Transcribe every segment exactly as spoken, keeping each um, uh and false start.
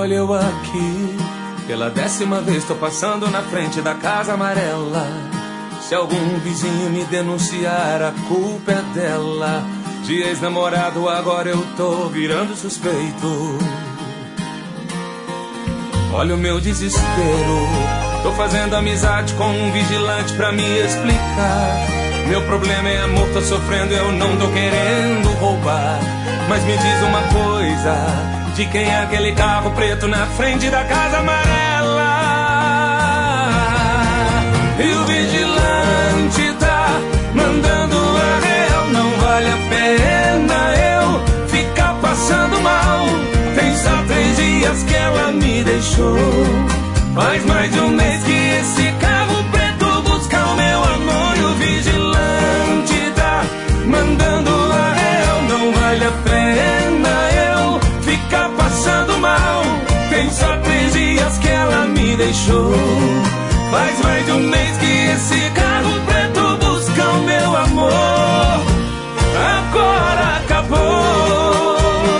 olha eu aqui, pela décima vez tô passando na frente da casa amarela. Se algum vizinho me denunciar, a culpa é dela. De ex-namorado agora eu tô virando suspeito. Olha o meu desespero, tô fazendo amizade com um vigilante pra me explicar. Meu problema é amor, tô sofrendo, eu não tô querendo roubar. Mas me diz uma coisa, de quem é aquele carro preto na frente da casa amarela? E o vigilante tá mandando a real. Não vale a pena eu ficar passando mal. Tem só três dias que ela me deixou. Faz mais de um mês que esse carro preto busca o meu amor. E o vigilante tá mandando a real. Não vale a pena eu ficar passando mal. Tem só três dias que ela me deixou. Faz mais de um mês que esse carro preto busca o meu amor. Agora acabou.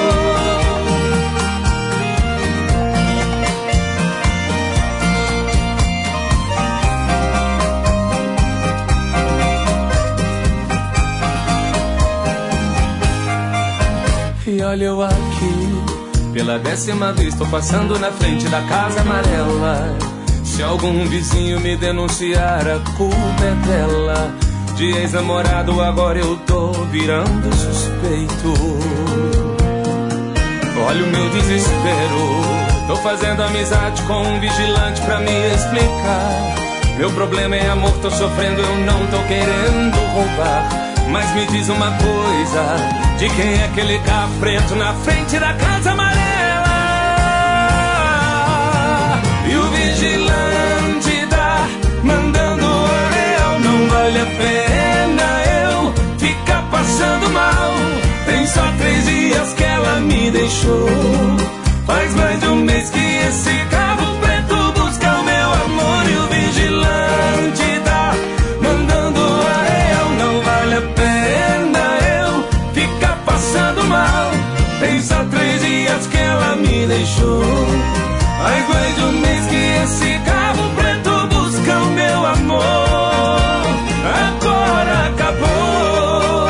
E olha eu aqui, pela décima vez tô passando na frente da casa amarela. Se algum vizinho me denunciar, a culpa é dela. De ex-namorado agora eu tô virando suspeito. Olha o meu desespero, tô fazendo amizade com um vigilante pra me explicar. Meu problema é amor, tô sofrendo, eu não tô querendo roubar. Mas me diz uma coisa, de quem é aquele carro preto na frente da casa amarela? E o vigilante tá mandando a real. Não vale a pena eu ficar passando mal. Tem só três dias que ela me deixou. Faz mais de um mês que esse carro preto busca o meu amor. E o vigilante tá mandando a real. Não vale a pena eu ficar passando mal. Tem só três dias que ela me deixou. Faz mais de um mês que esse carro preto busca o meu amor. Agora acabou.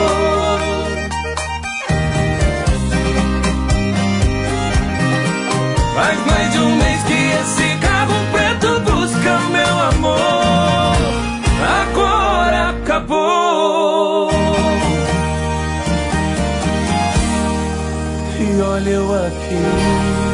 Faz mais de um mês que esse carro preto busca o meu amor. Agora acabou. E olha eu aqui,